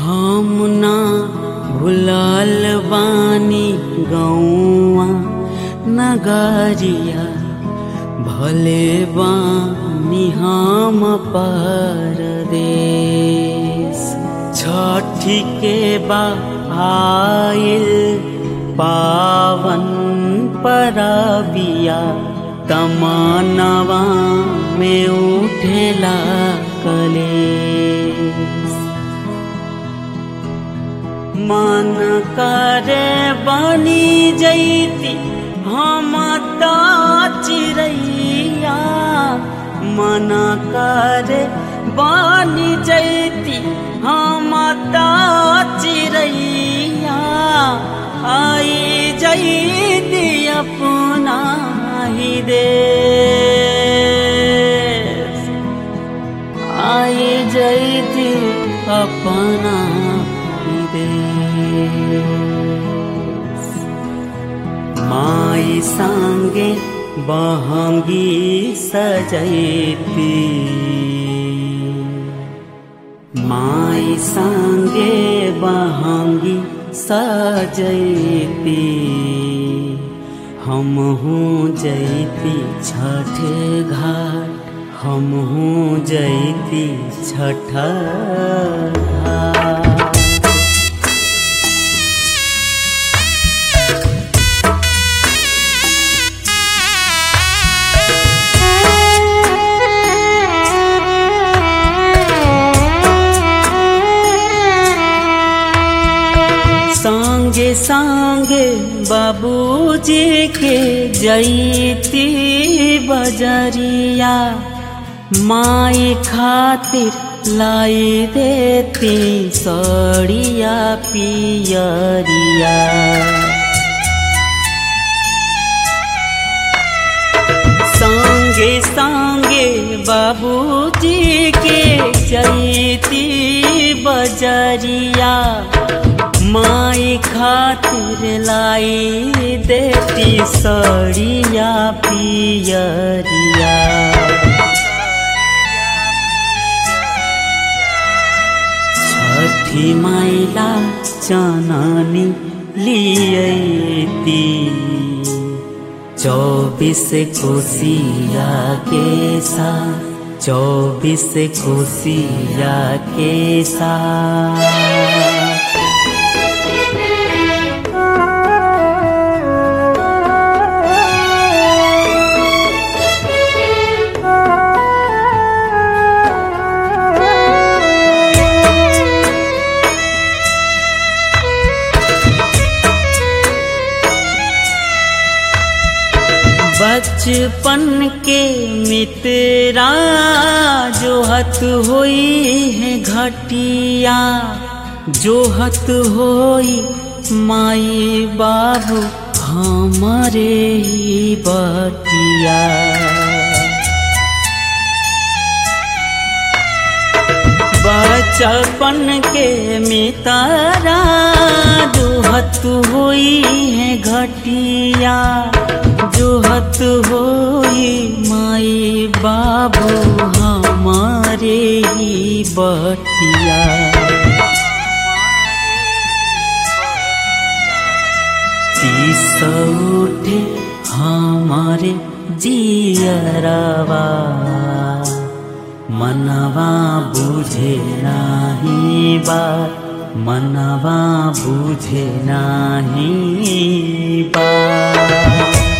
हम ना भुलाल बानी गौआ नगरिया, भले बानी हम परदेस। छठी के आइल पावन परबिया, तमन्नवा में उठेला कलेस। मन करे बनी जैती हम त चिरैया, मन करे बनी जैती हम त चिरैया। आई जैती अपना ही देश, आई जैती अपना ही देश। माई संगे बहंगी सजैती, माई संगे बहंगी सजैती। हम हूँ जैती छठे घाट, हम हूँ जैती छठ घाट। संगे संगे बाबूजी के जैती बजरिया, माई खातिर लाई देती सड़िया पियरिया। संगे संगे बाबूजी के जैती बजरिया, माई खातिर लाई देती सड़िया पियरिया। छठी माइला चननी लियती, 24 कोसिया के साथ, 24 कोसिया के साथ। बचपन के मित्रा जोहत होई है घटिया, जोहत होई माई बाबू हमारे ही बटिया। बचपन के मित्रा जोहत होई है घटिया, जोहत होई माई बाबू हमारे ही बटिया। तीस उठे हमारे जियरवा, मनवा बुझे नहीं बात, मनवा बुझे नहीं बात।